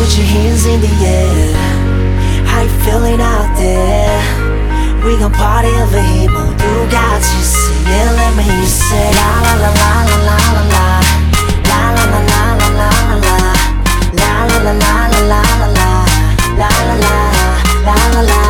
Put your hands in the air. How you feeling out there? We gon' party over here 모두 같이 sing it. Let me hear you say la la la la la la la la. La la la la la la la la. La la la la la la la la. La la la la la la.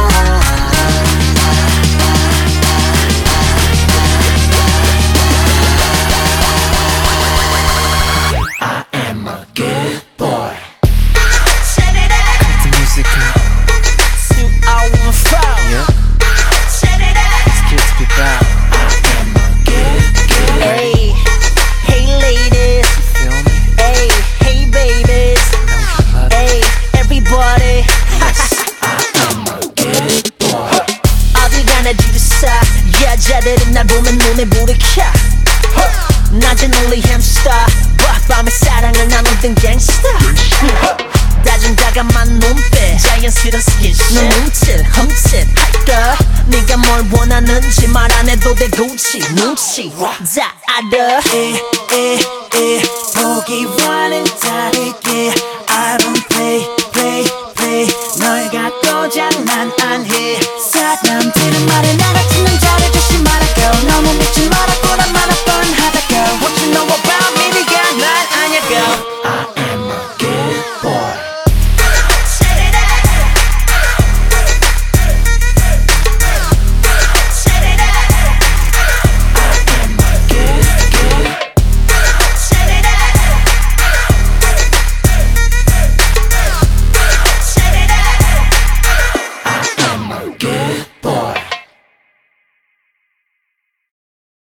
여자들은 날 보면 눈에 불이 켜 낮은 only hamster 밤에 사랑을 나누던 gangster 다진 다감한 눈빛 자연스러운 스킨십 넌 훔칠 할까 네가 뭘 원하는지 말 안 해도 돼 굳이 눈치 다 알아 보기와는 다르게 I don't play